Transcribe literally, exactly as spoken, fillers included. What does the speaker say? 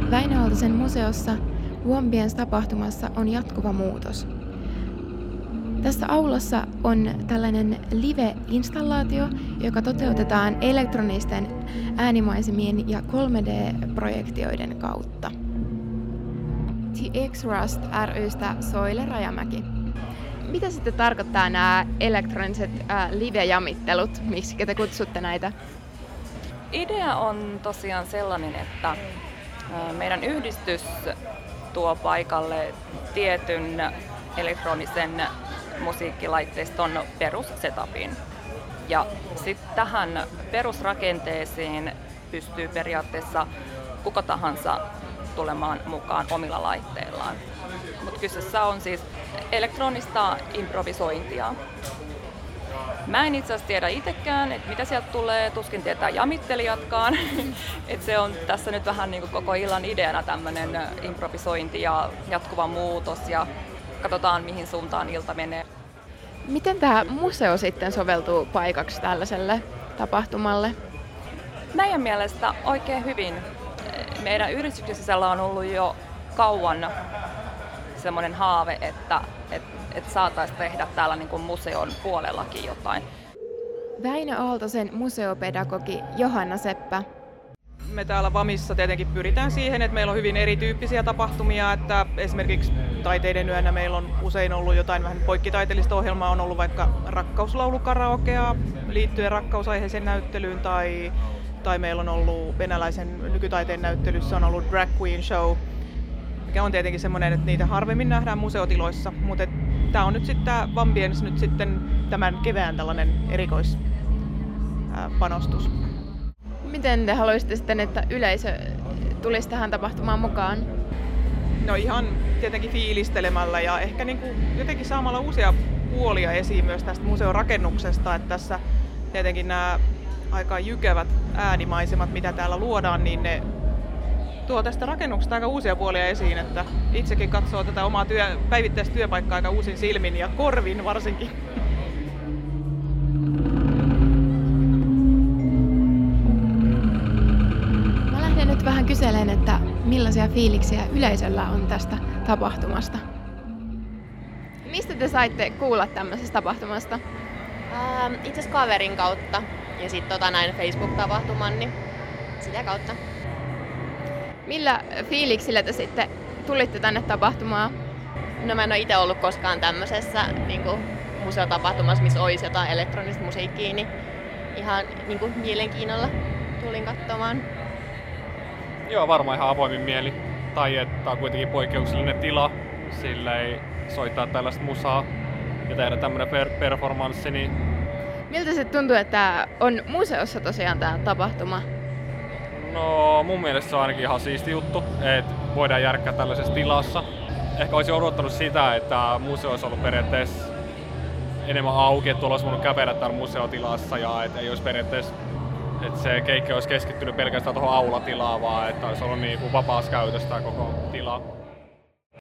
Väinö Aaltosen museossa Wombiens tapahtumassa on jatkuva muutos. Tässä aulassa on tällainen live-installaatio, joka toteutetaan elektronisten äänimaisemien ja kolme D-projektioiden kautta. The X-Rust ry:stä Soile Rajamäki. Mitä sitten tarkoittaa nämä elektroniset äh, live-jamittelut? Miksi te kutsutte näitä? Idea on tosiaan sellainen, että meidän yhdistys tuo paikalle tietyn elektronisen musiikkilaitteiston perussetupin. Ja sitten tähän perusrakenteeseen pystyy periaatteessa kuka tahansa tulemaan mukaan omilla laitteillaan. Mutta kyseessä on siis elektronista improvisointia. Mä en itse asiassa tiedä itsekään, että mitä sieltä tulee, tuskin tietää jamittelijatkaan. Et se on tässä nyt vähän niin kuin koko illan ideana tämmöinen improvisointi ja jatkuva muutos ja katsotaan mihin suuntaan ilta menee. Miten tämä museo sitten soveltuu paikaksi tällaiselle tapahtumalle? Meidän mielestä oikein hyvin. Meidän yhdistyksen sisällä on ollut jo kauan semmoinen haave, että, että, että saataisiin tehdä täällä niin kuin museon puolellakin jotain. Väinö Aaltosen museopedagogi Johanna Seppä. Me täällä VAMissa tietenkin pyritään siihen, että meillä on hyvin erityyppisiä tapahtumia, että esimerkiksi taiteiden yönä meillä on usein ollut jotain vähän poikkitaiteellista ohjelmaa, on ollut vaikka rakkauslaulukaraokea liittyen rakkausaiheeseen näyttelyyn tai, tai meillä on ollut venäläisen nykytaiteen näyttelyssä on ollut drag queen show, mikä on tietenkin semmoinen, että niitä harvemmin nähdään museotiloissa, mutta tämä on nyt sitten tämä Wombiens nyt sitten tämän kevään tällainen erikoispanostus. Miten te haluaisitte sitten, että yleisö tulisi tähän tapahtumaan mukaan? No ihan tietenkin fiilistelemällä ja ehkä niin kuin jotenkin saamalla uusia puolia esiin myös tästä museon rakennuksesta, että tässä tietenkin nämä aika jykevät äänimaisemat, mitä täällä luodaan, niin ne tuo tästä rakennuksesta aika uusia puolia esiin, että itsekin katsoo tätä omaa työ, päivittäistä työpaikkaa aika uusin silmin ja korvin varsinkin. Mä lähden nyt vähän kyselemään, että millaisia fiiliksiä yleisöllä on tästä tapahtumasta. Mistä te saitte kuulla tämmöisestä tapahtumasta? Ähm, itse asiassa kaverin kautta ja sitten tota näin Facebook-tapahtuman, niin sitä kautta. Millä fiiliksillä te sitten tulitte tänne tapahtumaan? No mä en ole itse ollut koskaan tämmöisessä niin kuin museotapahtumassa, missä olisi jotain elektronista musiikkia, niin ihan niin kuin mielenkiinnolla tulin katsomaan. Joo, varmaan ihan avoimin mieli. Tai että on kuitenkin poikkeuksellinen tila, sillä ei soittaa tällaista musaa ja tehdä tämmöinen per- performanssi. Niin... Miltä se tuntuu, että on museossa tosiaan tämä tapahtuma? No mun mielestä se on ainakin ihan siisti juttu, että voidaan järkkää tällaisessa tilassa. Ehkä olisi odottanut sitä, että museo olisi ollut periaatteessa enemmän auki, että tuolla olisi voinut kävellä täällä museotilassa ja että ei olisi periaatteessa, että se keikka olisi keskittynyt pelkästään tuohon aulatilaan, vaan että olisi ollut niin kuin vapaassa käytössä koko tila.